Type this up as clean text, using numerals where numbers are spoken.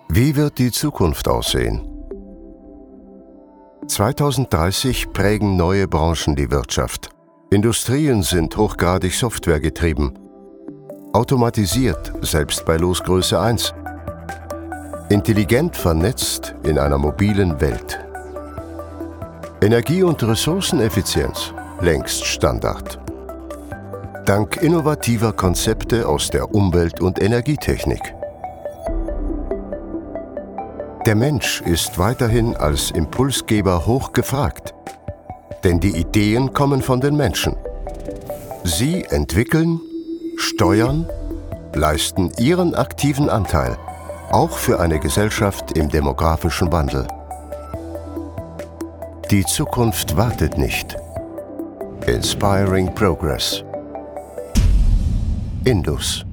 Wie wird die Zukunft aussehen? 2030 prägen neue Branchen die Wirtschaft. Industrien sind hochgradig softwaregetrieben. Automatisiert, selbst bei Losgröße 1. Intelligent vernetzt in einer mobilen Welt. Energie- und Ressourceneffizienz längst Standard. Dank innovativer Konzepte aus der Umwelt- und Energietechnik. Der Mensch ist weiterhin als Impulsgeber hoch gefragt. Denn die Ideen kommen von den Menschen. Sie entwickeln, steuern, leisten ihren aktiven Anteil, auch für eine Gesellschaft im demografischen Wandel. Die Zukunft wartet nicht. Inspiring Progress. Indus.